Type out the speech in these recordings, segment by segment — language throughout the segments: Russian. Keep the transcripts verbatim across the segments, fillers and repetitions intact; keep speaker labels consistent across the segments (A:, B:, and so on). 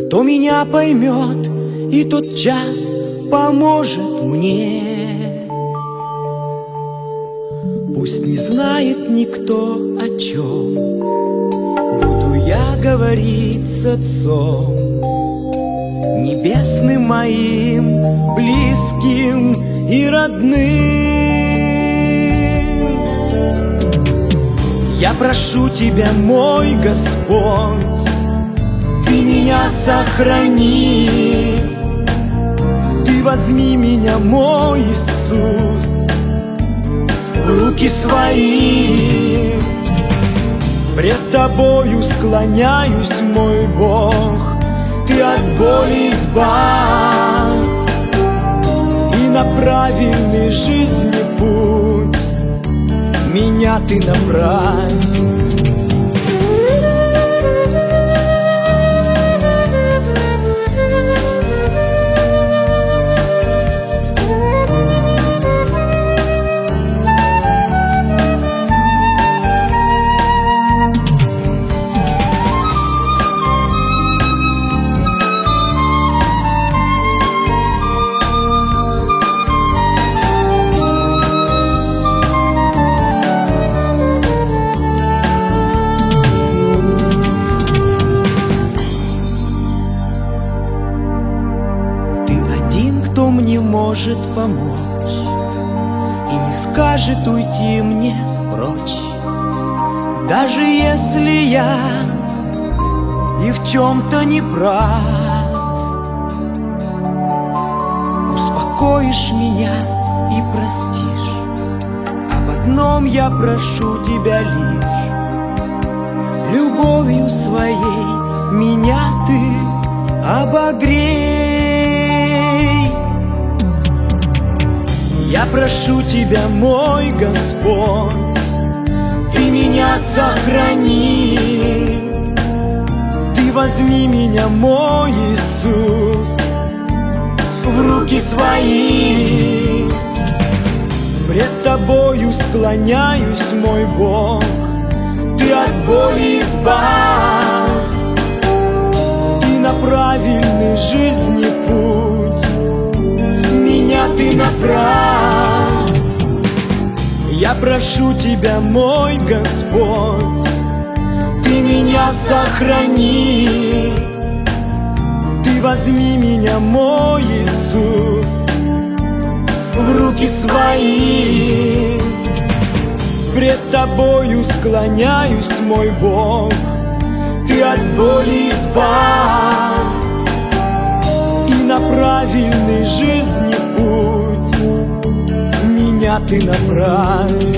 A: Кто меня поймет и тот час поможет мне. Пусть не знает никто, о чем буду я говорить с Отцом Небесным моим, близким и родным. Я прошу Тебя, мой Господь, Ты меня сохрани, Ты возьми меня, мой Иисус, в руки свои. Пред Тобою склоняюсь, мой Бог, Ты от боли избавь и на правильный жизни путь меня Ты направь. Может помочь и не скажет уйти мне прочь, даже если я и в чем-то не прав. Успокоишь меня и простишь, об одном я прошу Тебя лишь: любовью своей меня Ты обогрей. Я прошу Тебя, мой Господь, Ты меня сохрани, Ты возьми меня, мой Иисус, в руки свои. Пред Тобою склоняюсь, мой Бог, Ты от боли избавь и на правильный жизни путь меня Ты направь. Я прошу Тебя, мой Господь, Ты меня сохрани, Ты возьми меня, мой Иисус, в руки свои. Пред Тобою склоняюсь, мой Бог, Ты от боли избавь и на правильный жизни путь меня Ты направь.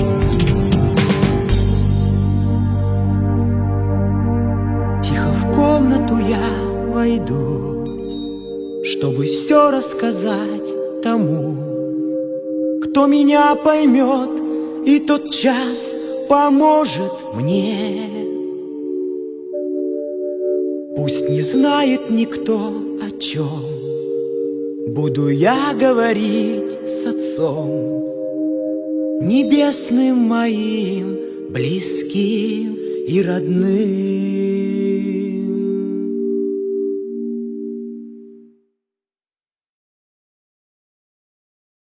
A: Тихо в комнату я войду, чтобы все рассказать тому, кто меня поймет и тот час поможет мне. Пусть не знает никто, о чем буду я говорить с Отцом Небесным моим, близким и родным.